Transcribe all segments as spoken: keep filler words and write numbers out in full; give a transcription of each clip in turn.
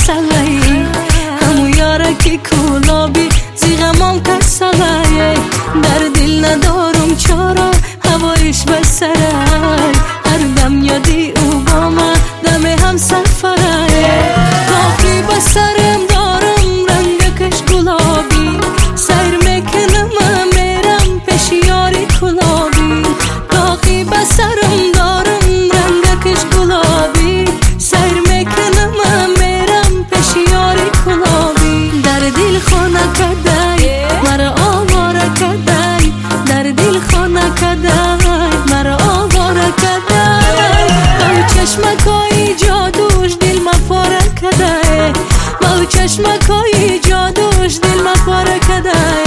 اصلی، همو یاره که کلابی زیغمام کسلی. در دل ندارم چارا هوایش بسره، هر دم یادی او با من دم هم سفره. باقی بسرم دارم رنگکش گلابی، سیر میکنم میرم پیش یاری کلابی. باقی بسرم دارم رنگکش گلابی، سیر میکنم میرم پیش یاری کلابی. در دل خانه کدای مرا آواره کدای، در دل خانه کدای مرا آواره کدای. با چشمکای جادوش دل ما پاره کدای، با چشمکای جادوش دل ما پاره کدای.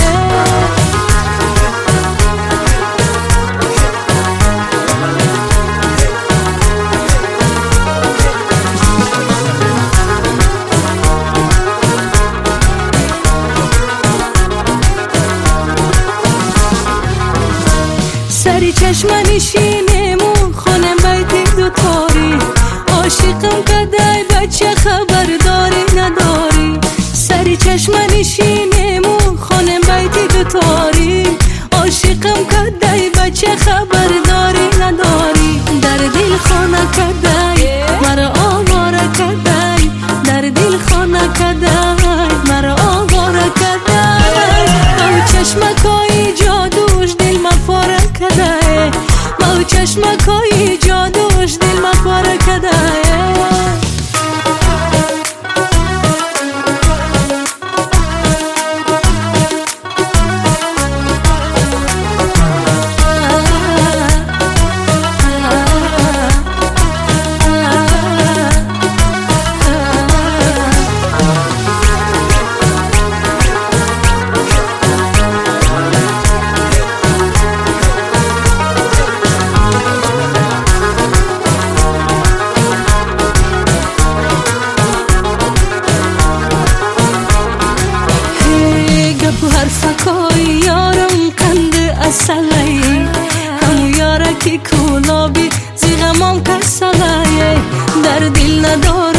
سری چشم نشینم و خانم بیت دوتاری، عاشقم کدای بچه خبرداری نداری. سری چشم نشینم و خانم بیت دوتاری، عاشقم کدای بچه خبرداری نداری. در دل خانه کدای مرا آواره کدای، در دل خانه کدای مرا آواره کدای. با چشمکای جادوش دل ما پاره کدای، با چشمکای جادوش دل ما پاره کدای. حرفکای یارم قند اصلی، همو یاره که کلابی زیغمام کسلی. در دل ندارم